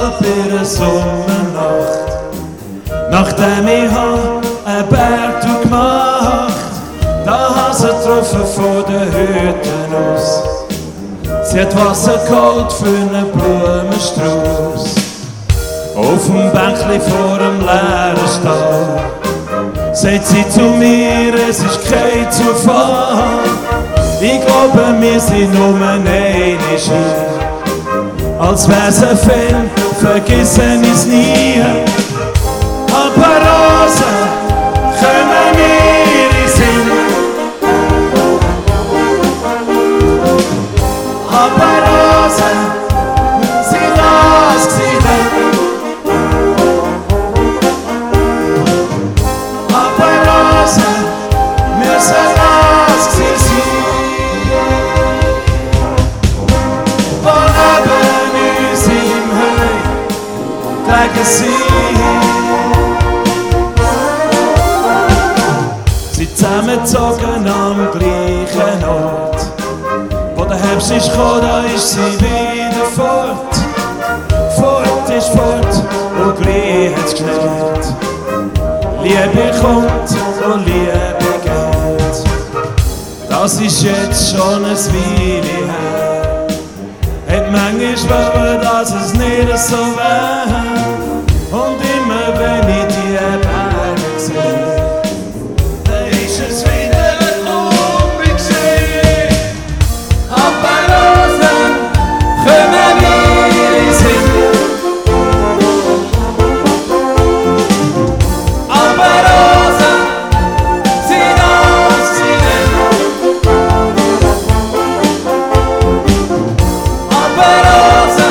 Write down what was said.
bei einer Sommernacht. Nachdem ich einen Berg gemacht, da hat sie getroffen von den Hütten aus. Sie hat Wasser geholt für einen Blumenstrauß. Auf dem Bänkli vor dem leeren Stall sagt sie zu mir, es ist kein Zufall. Ich glaube, wir sind nur einmal hier. Als wär's ein Film, vergessen ich's nie. Aber Rosen kommen mir in den Sinn. Aber Rosen sind das gewesen. Aber Rosen müssen das gewesen sein. Wo neben uns im Heu gelegen sind. Sie zusammengezogen am gleichen Ort. Wo der Herbst ist gekommen, da ist sie wieder fort. Fort ist fort und gleich hat's geschneit. Liebe kommt und Liebe geht. Das ist jetzt schon ein Weile her. Hat manchmal wollen, dass es nicht so wär. Und immer wenn ich die Berge sehe, Rosen